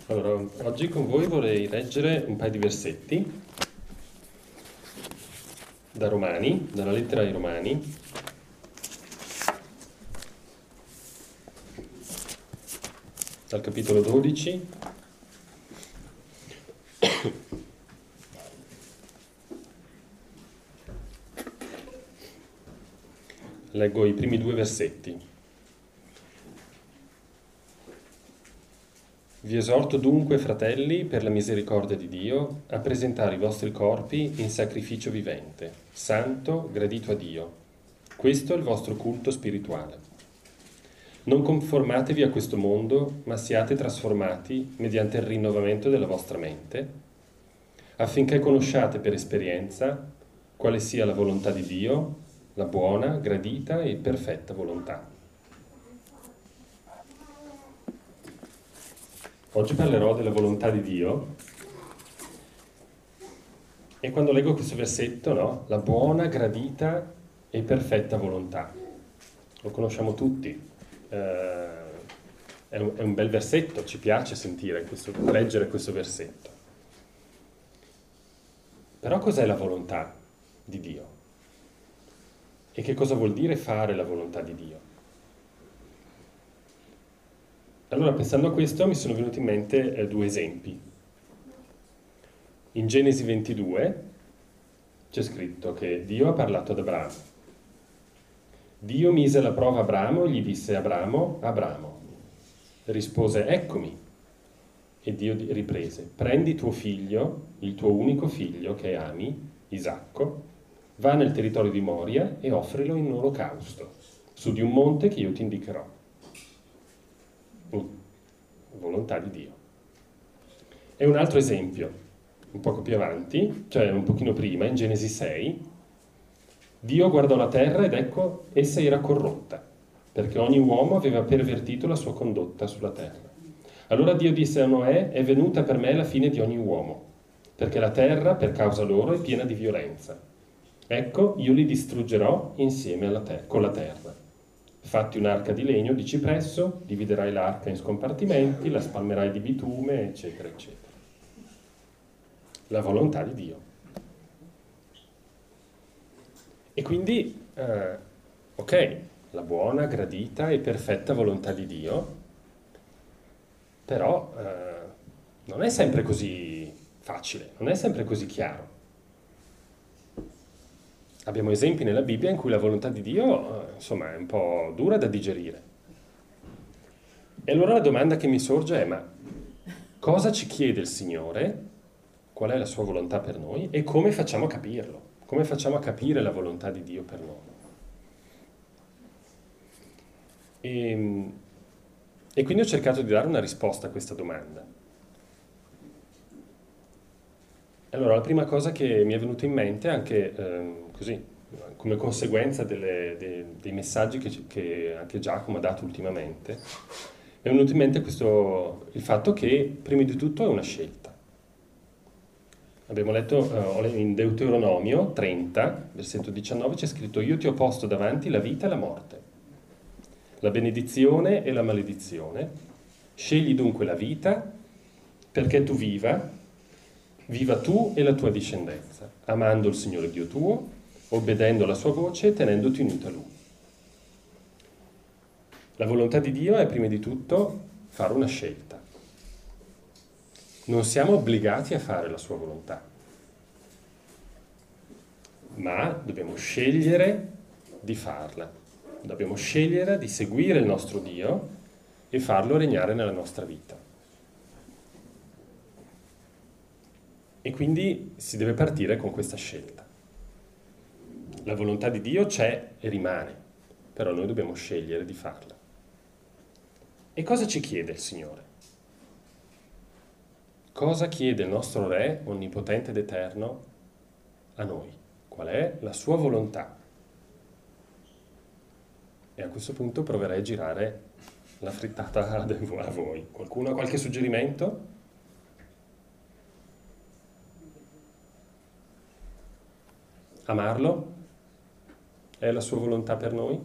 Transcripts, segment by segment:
Allora, oggi con voi vorrei leggere un paio di versetti da Romani, dalla lettera ai Romani. Dal capitolo 12. Leggo i primi due versetti. Vi esorto dunque, fratelli, per la misericordia di Dio, a presentare i vostri corpi in sacrificio vivente, santo, gradito a Dio. Questo è il vostro culto spirituale. Non conformatevi a questo mondo, ma siate trasformati mediante il rinnovamento della vostra mente, affinché conosciate per esperienza quale sia la volontà di Dio, la buona, gradita e perfetta volontà. Oggi parlerò della volontà di Dio e quando leggo questo versetto, no? La buona, gradita e perfetta volontà. Lo conosciamo tutti. È un bel versetto, ci piace leggere questo versetto. Però cos'è la volontà di Dio? E che cosa vuol dire fare la volontà di Dio? Allora, pensando a questo, mi sono venuti in mente due esempi. In Genesi 22 c'è scritto che Dio ha parlato ad Abramo. Dio mise alla prova Abramo e gli disse: Abramo, Abramo. Rispose: eccomi. E Dio riprese: prendi tuo figlio, il tuo unico figlio che ami, Isacco, va nel territorio di Moria e offrilo in olocausto, su di un monte che io ti indicherò. Volontà di Dio. E un altro esempio, un poco più avanti, cioè un pochino prima, in Genesi 6, Dio guardò la terra ed ecco, essa era corrotta, perché ogni uomo aveva pervertito la sua condotta sulla terra. Allora Dio disse a Noè: è venuta per me la fine di ogni uomo, perché la terra, per causa loro, è piena di violenza. Ecco, io li distruggerò insieme con la terra. Fatti un'arca di legno di cipresso, dividerai l'arca in scompartimenti, la spalmerai di bitume, eccetera, eccetera. La volontà di Dio. E quindi, ok, la buona, gradita e perfetta volontà di Dio, però non è sempre così facile, non è sempre così chiaro. Abbiamo esempi nella Bibbia in cui la volontà di Dio, insomma, è un po' dura da digerire. E allora la domanda che mi sorge è: ma cosa ci chiede il Signore? Qual è la sua volontà per noi? E come facciamo a capirlo? Come facciamo a capire la volontà di Dio per noi? E quindi ho cercato di dare una risposta a questa domanda. Allora, la prima cosa che mi è venuta in mente, anche così, come conseguenza dei messaggi che anche Giacomo ha dato ultimamente, mi è venuto in mente il fatto che, prima di tutto, è una scelta. Abbiamo letto in Deuteronomio 30, versetto 19, c'è scritto: io ti ho posto davanti la vita e la morte, la benedizione e la maledizione. Scegli dunque la vita, perché tu viva tu e la tua discendenza, amando il Signore Dio tuo, obbedendo alla sua voce e tenendoti unito a Lui. La volontà di Dio è prima di tutto fare una scelta. Non siamo obbligati a fare la sua volontà, ma dobbiamo scegliere di farla. Dobbiamo scegliere di seguire il nostro Dio e farlo regnare nella nostra vita. E quindi si deve partire con questa scelta. La volontà di Dio c'è e rimane, però noi dobbiamo scegliere di farla. E cosa ci chiede il Signore? Cosa chiede il nostro Re, onnipotente ed eterno, a noi? Qual è la sua volontà? E a questo punto proverei a girare la frittata a voi. Qualcuno ha qualche suggerimento? Amarlo? È la sua volontà per noi?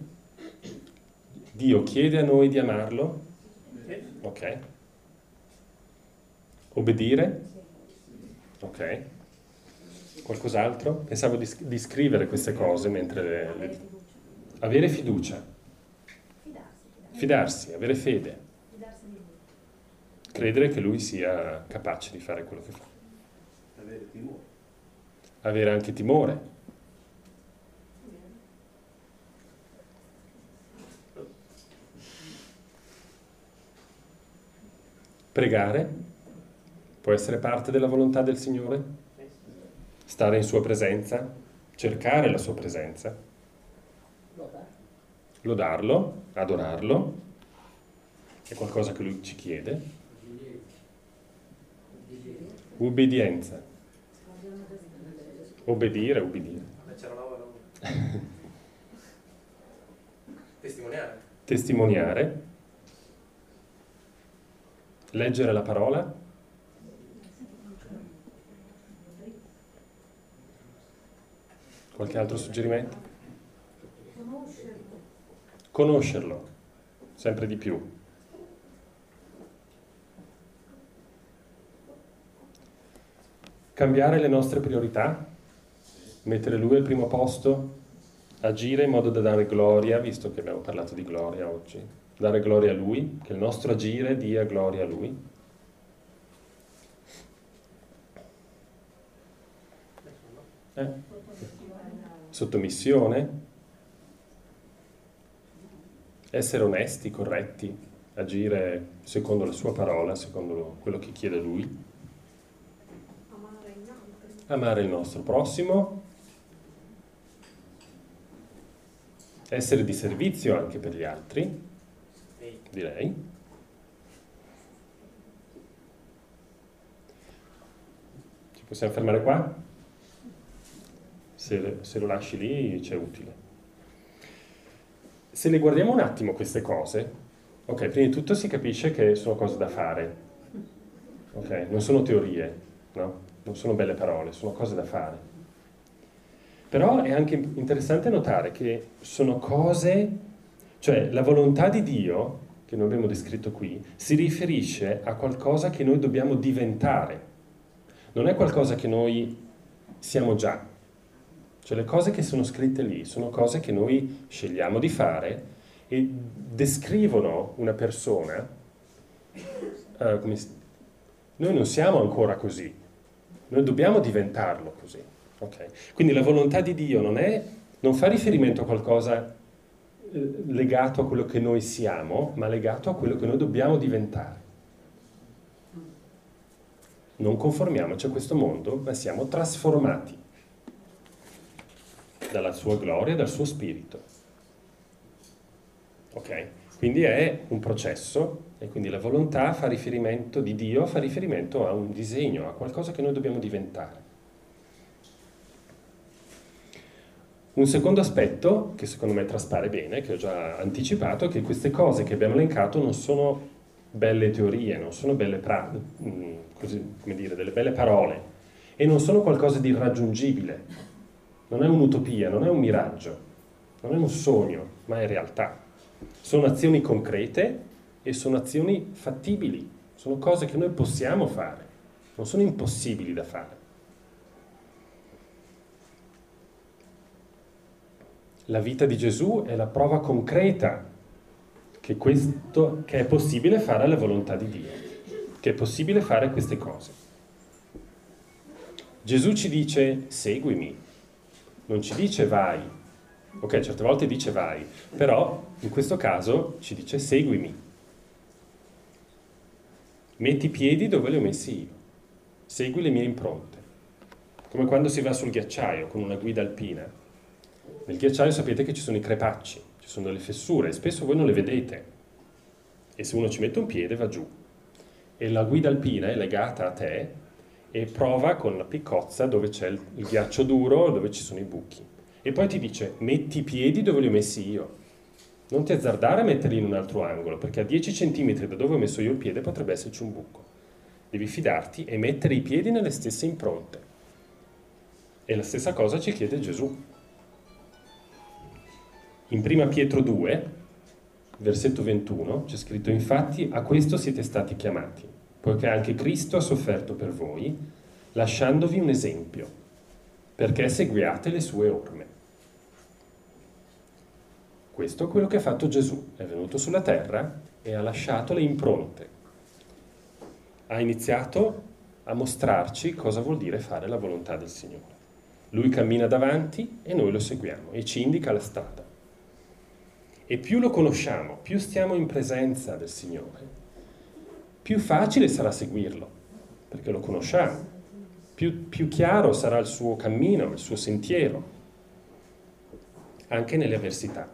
Dio chiede a noi di amarlo? Ok. Obbedire? Ok. Qualcos'altro? Pensavo di scrivere queste cose mentre avere fiducia. Fidarsi, avere fede. Credere che lui sia capace di fare quello che fa. Avere timore. Avere anche timore. Pregare può essere parte della volontà del Signore? Stare in sua presenza? Cercare la sua presenza? Lodarlo? Adorarlo? È qualcosa che Lui ci chiede? Ubbidienza. Obbedire, ubbidire. C'era lavoro. Testimoniare. Testimoniare. Leggere la parola. Qualche altro suggerimento? Conoscerlo, sempre di più. Cambiare le nostre priorità, mettere Lui al primo posto, agire in modo da dare gloria, visto che abbiamo parlato di gloria oggi, dare gloria a Lui, che il nostro agire dia gloria a Lui. Sottomissione, essere onesti, corretti, agire secondo la sua parola, secondo quello che chiede Lui. Amare il nostro prossimo, essere di servizio anche per gli altri, direi. Ci possiamo fermare qua? Se lo lasci lì c'è utile. Se le guardiamo un attimo queste cose, ok, prima di tutto si capisce che sono cose da fare, ok, non sono teorie, no? Non sono belle parole, sono cose da fare. Però è anche interessante notare che sono cose, cioè la volontà di Dio, che noi abbiamo descritto qui, si riferisce a qualcosa che noi dobbiamo diventare. Non è qualcosa che noi siamo già. Cioè le cose che sono scritte lì sono cose che noi scegliamo di fare e descrivono una persona noi non siamo ancora così, noi dobbiamo diventarlo così. Okay? Quindi la volontà di Dio non fa riferimento a qualcosa legato a quello che noi siamo, ma legato a quello che noi dobbiamo diventare. Non conformiamoci a questo mondo, ma siamo trasformati dalla sua gloria, dal suo spirito. Ok? Quindi è un processo e quindi la volontà fa riferimento di Dio, fa riferimento a un disegno, a qualcosa che noi dobbiamo diventare. Un secondo aspetto, che secondo me traspare bene, che ho già anticipato, è che queste cose che abbiamo elencato non sono belle teorie, non sono belle delle belle parole e non sono qualcosa di irraggiungibile. Non è un'utopia, non è un miraggio, non è un sogno, ma è realtà. Sono azioni concrete e sono azioni fattibili, sono cose che noi possiamo fare, non sono impossibili da fare. La vita di Gesù è la prova concreta che è possibile fare alla volontà di Dio, che è possibile fare queste cose. Gesù ci dice seguimi, non ci dice vai. Ok, certe volte dice vai, però in questo caso ci dice seguimi. Metti i piedi dove li ho messi io, segui le mie impronte. Come quando si va sul ghiacciaio con una guida alpina. Nel ghiacciaio sapete che ci sono i crepacci, ci sono delle fessure, e spesso voi non le vedete. E se uno ci mette un piede va giù. E la guida alpina è legata a te e prova con la piccozza dove c'è il ghiaccio duro, dove ci sono i buchi. E poi ti dice, metti i piedi dove li ho messi io. Non ti azzardare a metterli in un altro angolo, perché a 10 centimetri da dove ho messo io il piede potrebbe esserci un buco. Devi fidarti e mettere i piedi nelle stesse impronte. E la stessa cosa ci chiede Gesù. In 1 Pietro 2, versetto 21, c'è scritto, infatti a questo siete stati chiamati, poiché anche Cristo ha sofferto per voi, lasciandovi un esempio, perché seguiate le sue orme. Questo è quello che ha fatto Gesù, è venuto sulla terra e ha lasciato le impronte. Ha iniziato a mostrarci cosa vuol dire fare la volontà del Signore. Lui cammina davanti e noi lo seguiamo e ci indica la strada. E più lo conosciamo, più stiamo in presenza del Signore, più facile sarà seguirlo, perché lo conosciamo. Più chiaro sarà il suo cammino, il suo sentiero, anche nelle avversità.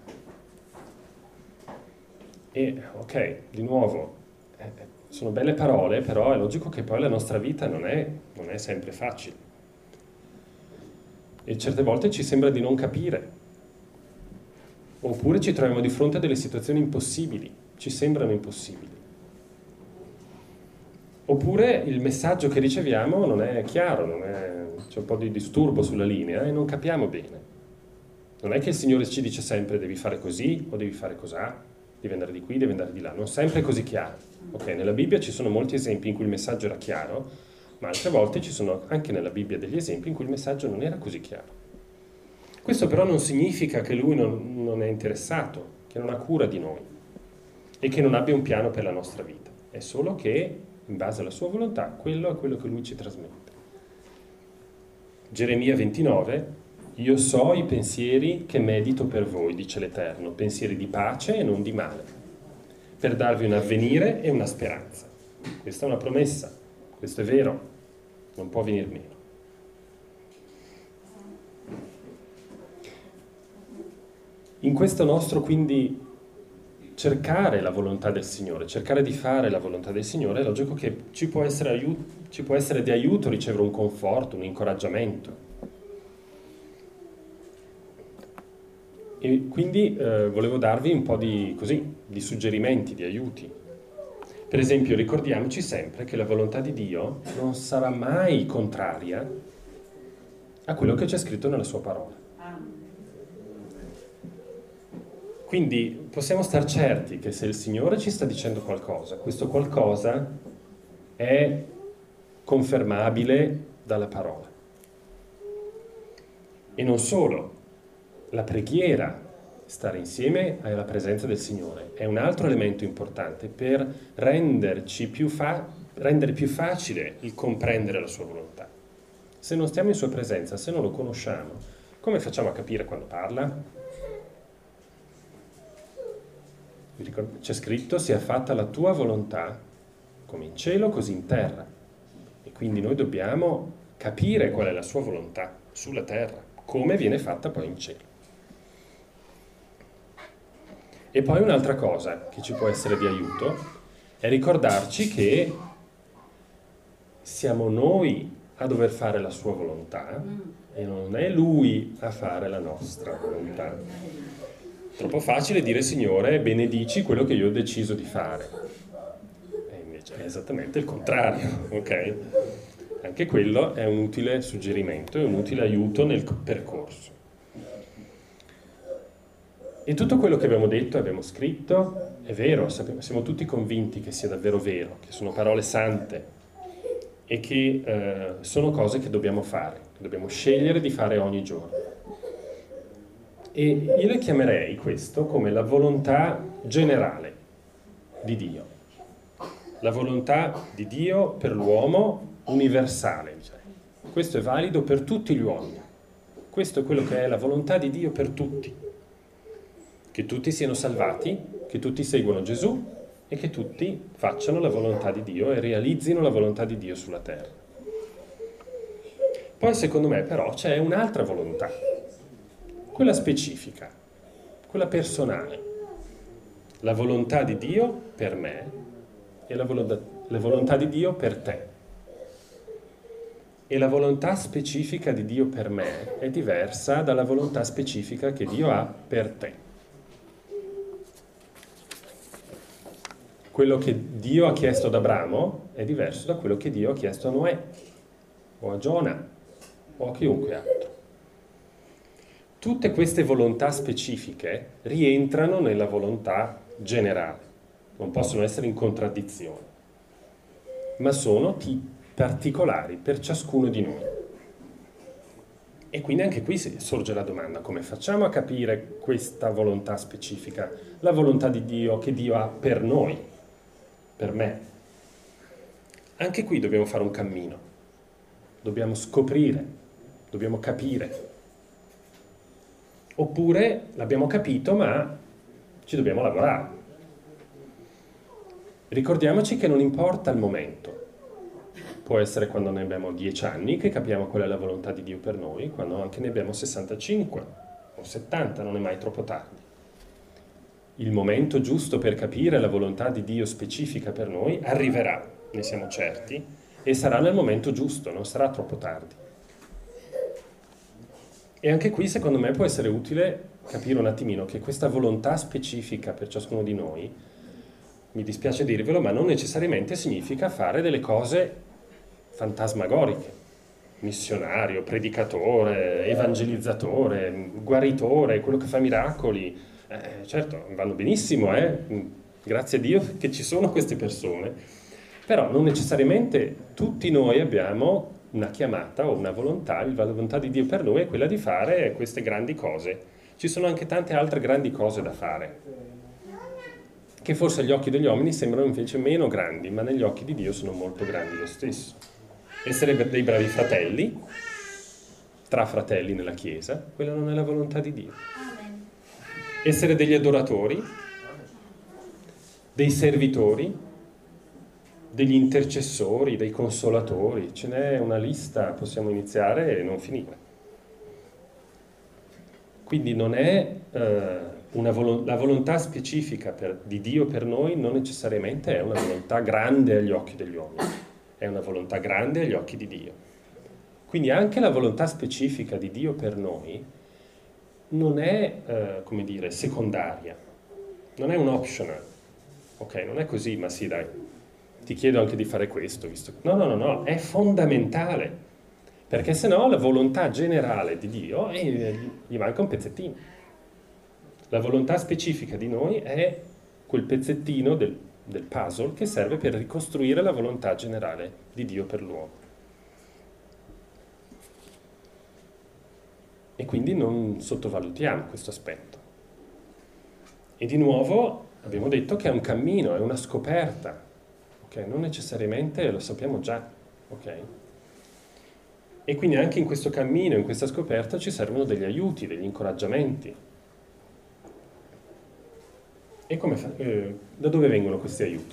E, ok, di nuovo, sono belle parole, però è logico che poi la nostra vita non è sempre facile. E certe volte ci sembra di non capire. Oppure ci troviamo di fronte a delle situazioni impossibili, ci sembrano impossibili. Oppure il messaggio che riceviamo non è chiaro, c'è un po' di disturbo sulla linea e non capiamo bene. Non è che il Signore ci dice sempre devi fare così o devi fare cos'ha, devi andare di qui, devi andare di là, non sempre è così chiaro. Ok, nella Bibbia ci sono molti esempi in cui il messaggio era chiaro, ma altre volte ci sono anche nella Bibbia degli esempi in cui il messaggio non era così chiaro. Questo però non significa che Lui non è interessato, che non ha cura di noi e che non abbia un piano per la nostra vita. È solo che, in base alla sua volontà, quello è quello che Lui ci trasmette. Geremia 29, io so i pensieri che medito per voi, dice l'Eterno, pensieri di pace e non di male, per darvi un avvenire e una speranza. Questa è una promessa, questo è vero, non può venir meno. In questo nostro, quindi, cercare la volontà del Signore, cercare di fare la volontà del Signore, è logico che ci può essere di aiuto ricevere un conforto, un incoraggiamento. E quindi volevo darvi un po' di suggerimenti, di aiuti. Per esempio, ricordiamoci sempre che la volontà di Dio non sarà mai contraria a quello che c'è scritto nella sua parola. Quindi possiamo star certi che se il Signore ci sta dicendo qualcosa, questo qualcosa è confermabile dalla parola. E non solo, la preghiera, stare insieme alla presenza del Signore, è un altro elemento importante per rendere più facile il comprendere la sua volontà. Se non stiamo in sua presenza, se non lo conosciamo, come facciamo a capire quando parla? C'è scritto, sia fatta la tua volontà, come in cielo, così in terra. E quindi noi dobbiamo capire qual è la sua volontà sulla terra, come viene fatta poi in cielo. E poi un'altra cosa che ci può essere di aiuto è ricordarci che siamo noi a dover fare la sua volontà e non è Lui a fare la nostra volontà. Troppo facile dire, Signore, benedici quello che io ho deciso di fare. E invece è esattamente il contrario, ok? Anche quello è un utile suggerimento, è un utile aiuto nel percorso. E tutto quello che abbiamo detto, abbiamo scritto, è vero, siamo tutti convinti che sia davvero vero, che sono parole sante e che sono cose che dobbiamo fare, che dobbiamo scegliere di fare ogni giorno. E io le chiamerei questo come la volontà generale di Dio. La volontà di Dio per l'uomo universale. Questo è valido per tutti gli uomini. Questo è quello che è la volontà di Dio per tutti. Che tutti siano salvati, che tutti seguano Gesù e che tutti facciano la volontà di Dio e realizzino la volontà di Dio sulla terra. Poi secondo me però c'è un'altra volontà. Quella specifica, quella personale, la volontà di Dio per me e la volontà di Dio per te. E la volontà specifica di Dio per me è diversa dalla volontà specifica che Dio ha per te. Quello che Dio ha chiesto ad Abramo è diverso da quello che Dio ha chiesto a Noè, o a Giona, o a chiunque altro. Tutte queste volontà specifiche rientrano nella volontà generale, non possono essere in contraddizione. ma sono particolari per ciascuno di noi. E quindi anche qui sorge la domanda: come facciamo a capire questa volontà specifica, la volontà di Dio che Dio ha per noi, per me? Anche qui dobbiamo fare un cammino, dobbiamo scoprire, dobbiamo capire. Oppure l'abbiamo capito ma ci dobbiamo lavorare. Ricordiamoci che non importa il momento. Può essere quando ne abbiamo 10 anni che capiamo qual è la volontà di Dio per noi, quando anche ne abbiamo 65 o 70, non è mai troppo tardi. Il momento giusto per capire la volontà di Dio specifica per noi arriverà, ne siamo certi, e sarà nel momento giusto, non sarà troppo tardi. E anche qui secondo me può essere utile capire un attimino che questa volontà specifica per ciascuno di noi, mi dispiace dirvelo, ma non necessariamente significa fare delle cose fantasmagoriche, missionario, predicatore, evangelizzatore, guaritore, quello che fa miracoli. Certo, vanno benissimo, grazie a Dio che ci sono queste persone, però non necessariamente tutti noi abbiamo una chiamata o una volontà. La volontà di Dio per noi è quella di fare queste grandi cose. Ci sono anche tante altre grandi cose da fare, che forse agli occhi degli uomini sembrano invece meno grandi, ma negli occhi di Dio sono molto grandi lo stesso. Essere dei bravi fratelli, tra fratelli nella Chiesa, quella non è la volontà di Dio. Essere degli adoratori, dei servitori, degli intercessori, dei consolatori, ce n'è una lista, possiamo iniziare e non finire. Quindi non è la volontà specifica di Dio per noi non necessariamente è una volontà grande agli occhi degli uomini, è una volontà grande agli occhi di Dio. Quindi anche la volontà specifica di Dio per noi non è, come dire, secondaria, non è un optional, ok? Non è così, ma sì dai, ti chiedo anche di fare questo, visto che... No, è fondamentale, perché sennò la volontà generale di Dio gli manca un pezzettino. La volontà specifica di noi è quel pezzettino del puzzle che serve per ricostruire la volontà generale di Dio per l'uomo. E quindi non sottovalutiamo questo aspetto. E di nuovo abbiamo detto che è un cammino, è una scoperta, ok? Non necessariamente lo sappiamo già, ok? E quindi anche in questo cammino, in questa scoperta ci servono degli aiuti, degli incoraggiamenti. E da dove vengono questi aiuti?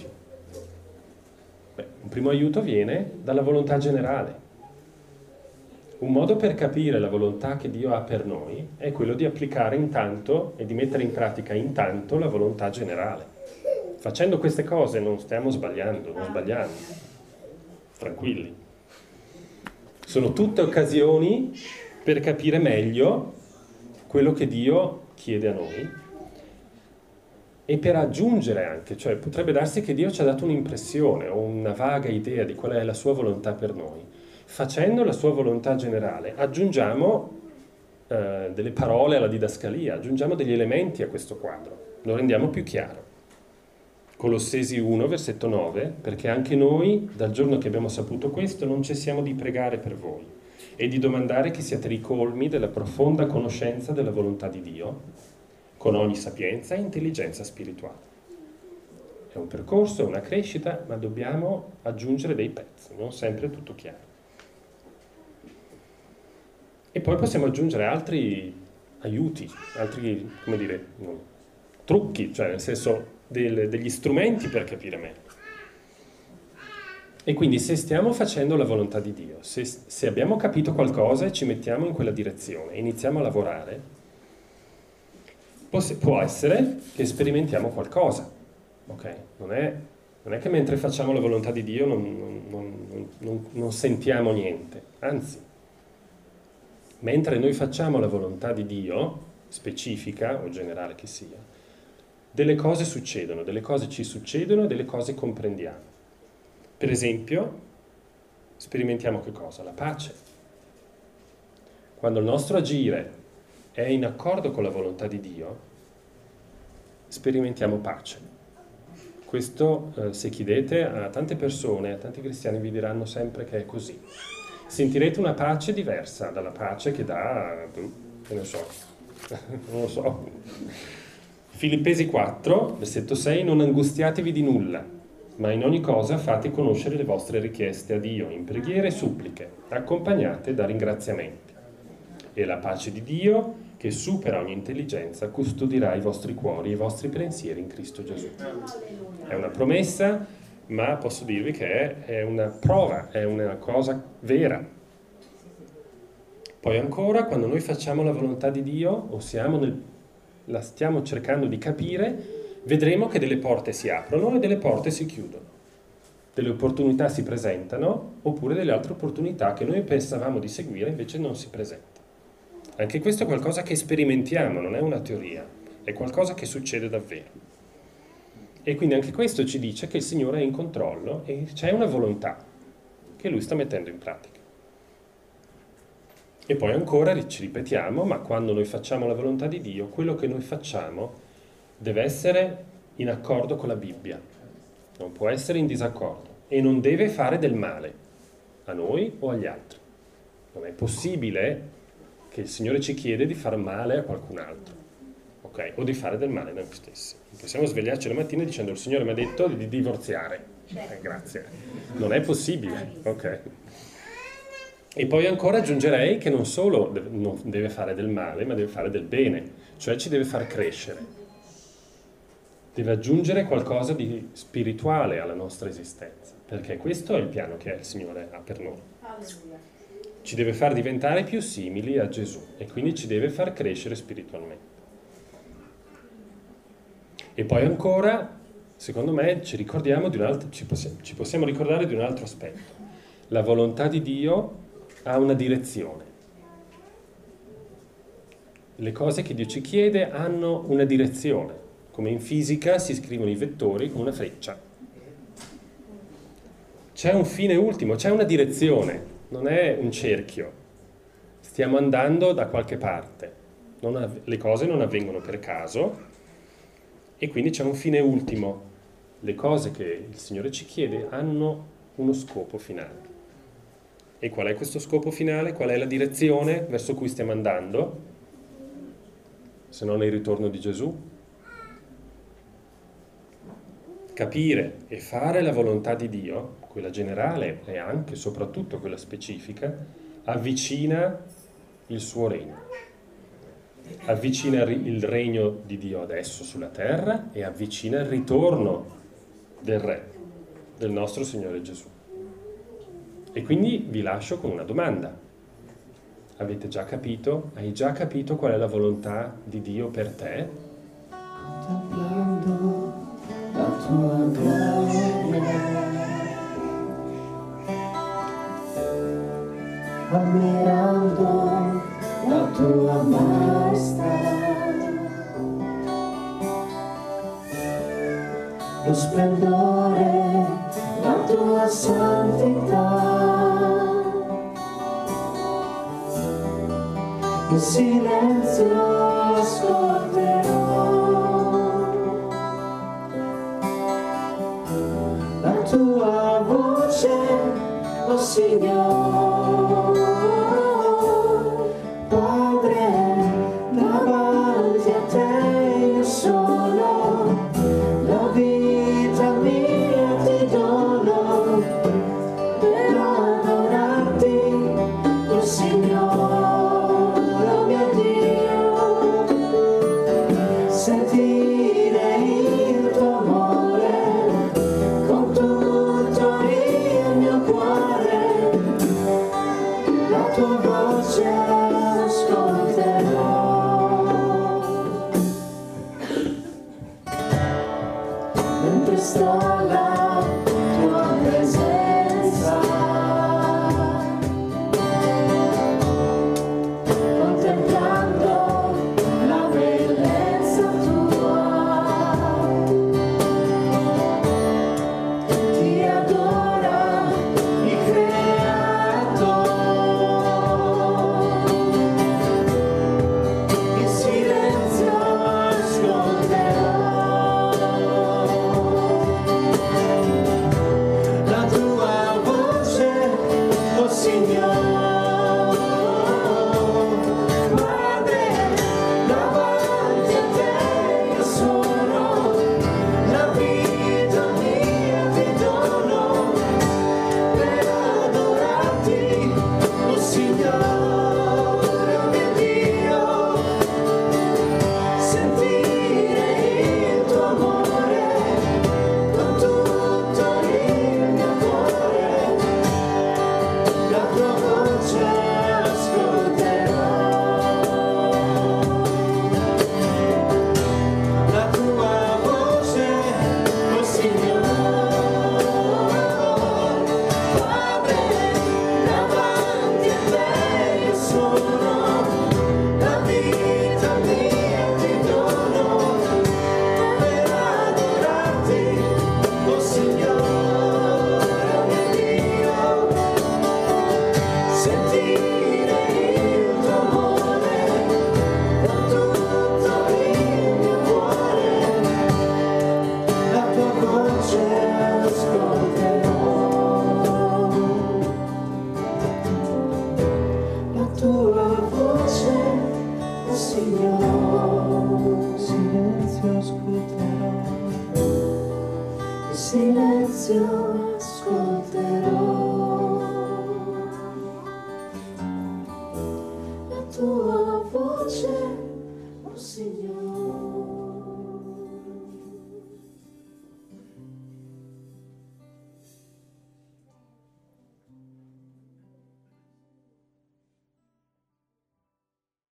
Un primo aiuto viene dalla volontà generale. Un modo per capire la volontà che Dio ha per noi è quello di applicare intanto e di mettere in pratica intanto la volontà generale. Facendo queste cose non stiamo sbagliando, non sbagliamo. Tranquilli. Sono tutte occasioni per capire meglio quello che Dio chiede a noi e per aggiungere anche, cioè potrebbe darsi che Dio ci ha dato un'impressione o una vaga idea di qual è la sua volontà per noi. Facendo la sua volontà generale aggiungiamo delle parole alla didascalia, aggiungiamo degli elementi a questo quadro, lo rendiamo più chiaro. Colossesi 1, versetto 9, perché anche noi, dal giorno che abbiamo saputo questo, non cessiamo di pregare per voi e di domandare che siate ricolmi della profonda conoscenza della volontà di Dio, con ogni sapienza e intelligenza spirituale. È un percorso, è una crescita, ma dobbiamo aggiungere dei pezzi, non sempre tutto chiaro. E poi possiamo aggiungere altri aiuti, altri, come dire, trucchi, cioè nel senso degli strumenti per capire meglio. E quindi se stiamo facendo la volontà di Dio, se abbiamo capito qualcosa e ci mettiamo in quella direzione e iniziamo a lavorare, può essere che sperimentiamo qualcosa, ok? Non è che mentre facciamo la volontà di Dio non sentiamo niente, anzi, mentre noi facciamo la volontà di Dio, specifica o generale che sia, delle cose succedono, delle cose ci succedono e delle cose comprendiamo. Per esempio, sperimentiamo che cosa? La pace. Quando il nostro agire è in accordo con la volontà di Dio, sperimentiamo pace. Questo, se chiedete a tante persone, a tanti cristiani, vi diranno sempre che è così. Sentirete una pace diversa dalla pace che dà, che ne so, non lo so. Filippesi 4, versetto 6, non angustiatevi di nulla, ma in ogni cosa fate conoscere le vostre richieste a Dio, in preghiere e suppliche, accompagnate da ringraziamenti. E la pace di Dio, che supera ogni intelligenza, custodirà i vostri cuori e i vostri pensieri in Cristo Gesù. È una promessa, ma posso dirvi che è una prova, è una cosa vera. Poi ancora, quando noi facciamo la volontà di Dio, o la stiamo cercando di capire, vedremo che delle porte si aprono e delle porte si chiudono. Delle opportunità si presentano, oppure delle altre opportunità che noi pensavamo di seguire invece non si presentano. Anche questo è qualcosa che sperimentiamo, non è una teoria, è qualcosa che succede davvero. E quindi anche questo ci dice che il Signore è in controllo e c'è una volontà che Lui sta mettendo in pratica. E poi ancora ci ripetiamo, ma quando noi facciamo la volontà di Dio, quello che noi facciamo deve essere in accordo con la Bibbia, non può essere in disaccordo e non deve fare del male a noi o agli altri. Non è possibile che il Signore ci chiede di far male a qualcun altro, ok? O di fare del male a noi stessi. Non possiamo svegliarci la mattina dicendo il Signore mi ha detto di divorziare. Grazie. Non è possibile, ok? E poi ancora aggiungerei che non solo non deve fare del male, ma deve fare del bene, cioè ci deve far crescere. Deve aggiungere qualcosa di spirituale alla nostra esistenza, perché questo è il piano che il Signore ha per noi. Alleluia. Ci deve far diventare più simili a Gesù e quindi ci deve far crescere spiritualmente. E poi ancora, secondo me, ci possiamo ricordare di un altro aspetto. La volontà di Dio ha una direzione. Le cose che Dio ci chiede hanno una direzione. Come in fisica si scrivono i vettori con una freccia. C'è un fine ultimo, c'è una direzione. Non è un cerchio, stiamo andando da qualche parte, le cose non avvengono per caso e quindi c'è un fine ultimo. Le cose che il Signore ci chiede hanno uno scopo finale. E qual è questo scopo finale? Qual è la direzione verso cui stiamo andando? Se non il ritorno di Gesù? Capire e fare la volontà di Dio, quella generale e anche e soprattutto quella specifica, avvicina il suo regno. Avvicina il regno di Dio adesso sulla terra e avvicina il ritorno del Re, del nostro Signore Gesù. E quindi vi lascio con una domanda. Avete già capito? Hai già capito qual è la volontà di Dio per te? Contemplando la tua gloria, ammirando la tua maestà, lo splendore, la tua santità, in silenzio ascolterò la tua voce, oh Signore. Padre, davanti a te io sono, la vita mia ti dono, per adorarti, oh Signore, oh mio Dio, sentire il tuo amore, con tutto il mio cuore, la tua silenzio ascolterò.